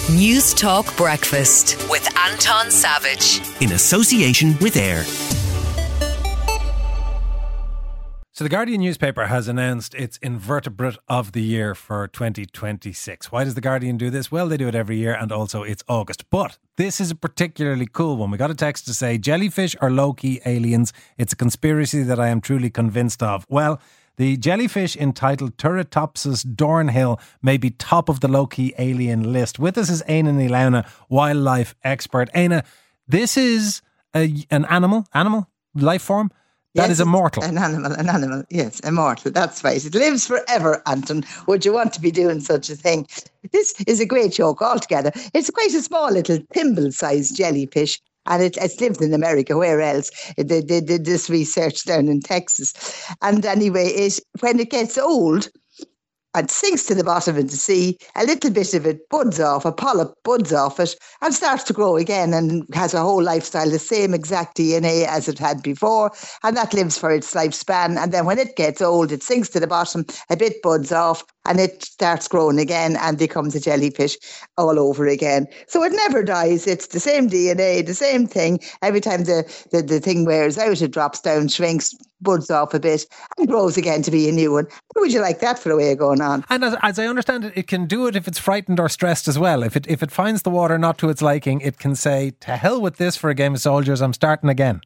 News Talk Breakfast with Anton Savage. In association with AIR. So the Guardian newspaper has announced its invertebrate of the year for 2026. Why does the Guardian do this? Well, they do it every year, and also it's August. But this is a particularly cool one. We got a text to say, jellyfish are low-key aliens. It's a conspiracy that I am truly convinced of. Well, the jellyfish entitled Turritopsis dournhill may be top of the low-key alien list. With us is Éanna Ní Lamhna, wildlife expert. Éanna, this is an animal, life form that is immortal. An animal, yes, immortal. That's right. It lives forever, Anton. Would you want to be doing such a thing? This is a great joke altogether. It's quite a small little thimble-sized jellyfish. And it's lived in America. Where else? They did this research down in Texas. And anyway, when it gets old and sinks to the bottom of the sea, a little bit of it buds off, a polyp buds off it and starts to grow again and has a whole lifestyle, the same exact DNA as it had before. And that lives for its lifespan. And then when it gets old, it sinks to the bottom, a bit buds off, and it starts growing again and becomes a jellyfish all over again. So it never dies. It's the same DNA, the same thing. Every time the thing wears out, it drops down, shrinks, buds off a bit, and grows again to be a new one. How would you like that for a way of going on? And as I understand it, it can do it if it's frightened or stressed as well. If it finds the water not to its liking, it can say, to hell with this for a game of soldiers, I'm starting again.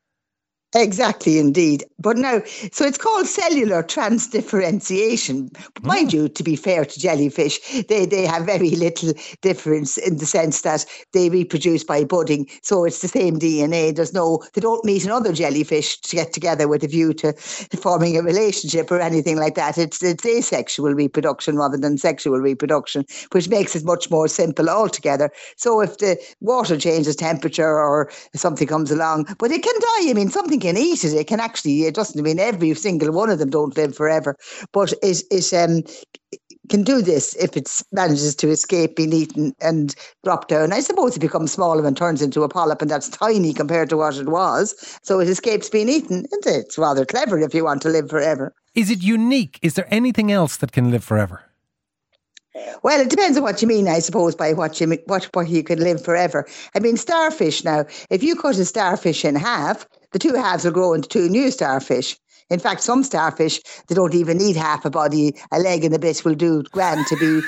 Exactly, indeed. But now, so it's called cellular transdifferentiation. But mind you, to be fair to jellyfish, they have very little difference in the sense that they reproduce by budding. So it's the same DNA. They don't meet another jellyfish to get together with a view to forming a relationship or anything like that. It's asexual reproduction rather than sexual reproduction, which makes it much more simple altogether. So if the water changes temperature or something comes along, but it can die. I mean, something can eat it. It doesn't mean every single one of them don't live forever, but it can do this if it manages to escape being eaten and drop down. I suppose it becomes smaller and turns into a polyp, and that's tiny compared to what it was. So it escapes being eaten. It's rather clever if you want to live forever. Is it unique? Is there anything else that can live forever? Well, it depends on what you mean, I suppose, by what you can live forever. I mean, starfish now, if you cut a starfish in half, the two halves will grow into two new starfish. In fact, some starfish, they don't even need half a body. A leg and a bit will do grand to be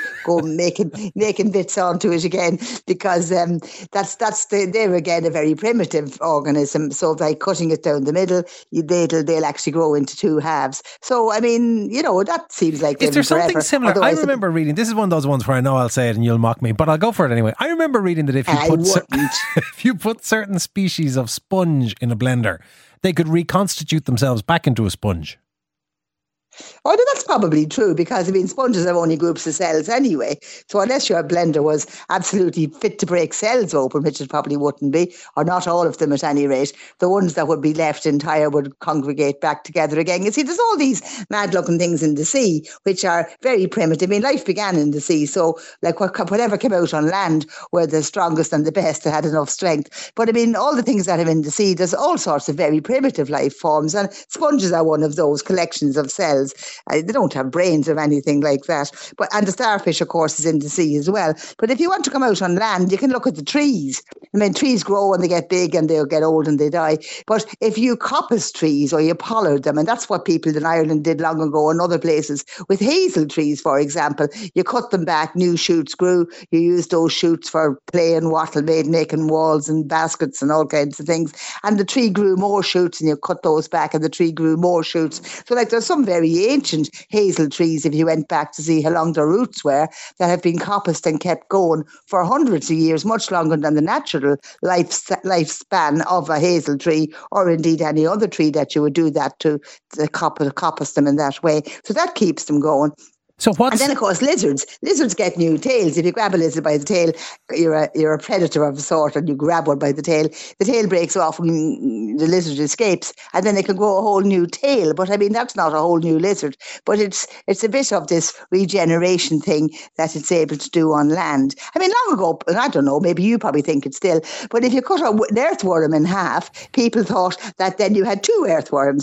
making bits onto it again, because they're again a very primitive organism. So by cutting it down the middle, they'll actually grow into two halves. So I mean, that seems like is there something forever. similar? Otherwise, I remember reading. This is one of those ones where I know I'll say it and you'll mock me, but I'll go for it anyway. I remember reading that if you put certain species of sponge in a blender, they could reconstitute themselves back into a sponge. Oh, no, that's probably true, because, sponges have only groups of cells anyway. So unless your blender was absolutely fit to break cells open, which it probably wouldn't be, or not all of them at any rate, the ones that would be left entire would congregate back together again. You see, there's all these mad-looking things in the sea, which are very primitive. Life began in the sea, so like whatever came out on land were the strongest and the best that had enough strength. But all the things that are in the sea, there's all sorts of very primitive life forms, and sponges are one of those collections of cells. They don't have brains or anything like that. And the starfish, of course, is in the sea as well. But if you want to come out on land, you can look at the trees. Trees grow and they get big and they'll get old and they die. But if you coppice trees or you pollard them, and that's what people in Ireland did long ago and other places, with hazel trees, for example, you cut them back, new shoots grew. You use those shoots for play and wattle, making walls and baskets and all kinds of things. And the tree grew more shoots, and you cut those back and the tree grew more shoots. So there's some very ancient hazel trees, if you went back to see how long their roots were, that have been coppiced and kept going for hundreds of years, much longer than the natural lifespan of a hazel tree, or indeed any other tree that you would do that to coppice them in that way. So that keeps them going. And then, of course, lizards. Lizards get new tails. If you grab a lizard by the tail, you're a predator of a sort, and you grab one by the tail breaks off and the lizard escapes, and then they can grow a whole new tail. But that's not a whole new lizard. But it's a bit of this regeneration thing that it's able to do on land. Long ago, and I don't know, maybe you probably think it still, but if you cut an earthworm in half, people thought that then you had two earthworms.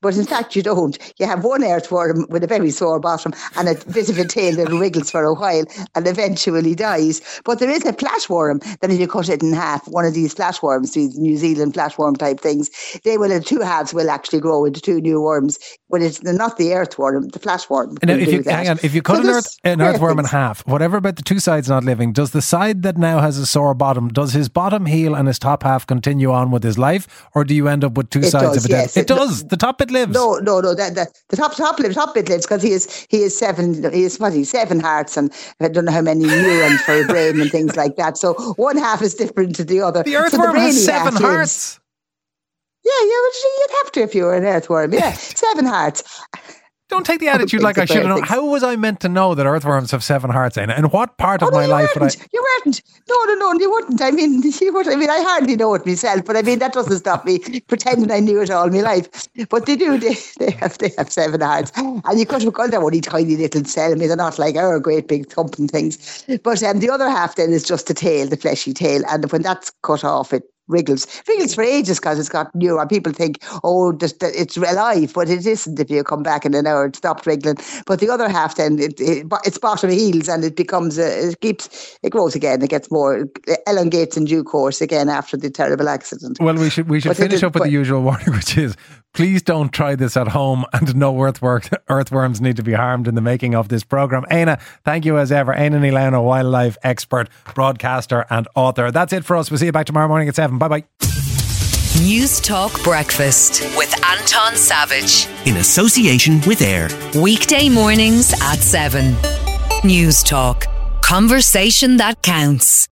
but in fact you don't. You have one earthworm with a very sore bottom and a bit of a tail that wriggles for a while and eventually dies. But there is a flatworm that if you cut it in half, one of these flatworms, these New Zealand flatworm type things, they will, in two halves will actually grow into two new worms. But it's not the earthworm, the flatworm. Now, if you cut an earthworm in half, whatever about the two sides not living, does the side that now has a sore bottom, does his bottom heal and his top half continue on with his life, or do you end up with two sides of it? Yes, it does. The top bit lives. No. The top bit lives because he is 7 hearts and I don't know how many neurons for a brain and things like that. So one half is different to the other. The earthworm has 7 hearts. Yeah, you'd have to if you were an earthworm. Yeah, 7 hearts. Don't take the attitude like I should have known. How was I meant to know that earthworms have 7 hearts, Éanna? In what part of my life would I... You weren't. No, you wouldn't. I mean, I hardly know it myself, but I mean, that doesn't stop me pretending I knew it all my life. But they do. They have 7 hearts. And you could have called them only tiny little cell. I mean, they're not like our great big thumping things. But the other half then is just the tail, the fleshy tail. And when that's cut off, it wriggles for ages because it's got neuron. People think, it's alive, but it isn't. If you come back in an hour, it stopped wriggling. But the other half, then its bottom heals and it becomes it grows again. It gets more, elongates in due course again after the terrible accident. Well, we should finish up with the usual warning, which is please don't try this at home, and no earthworms need to be harmed in the making of this programme. Éanna, thank you as ever. Éanna Ní Lamhna, wildlife expert, broadcaster and author. That's it for us. We'll see you back tomorrow morning at 7. Bye-bye. News Talk Breakfast with Anton Savage. In association with AIR. Weekday mornings at 7. News Talk. Conversation that counts.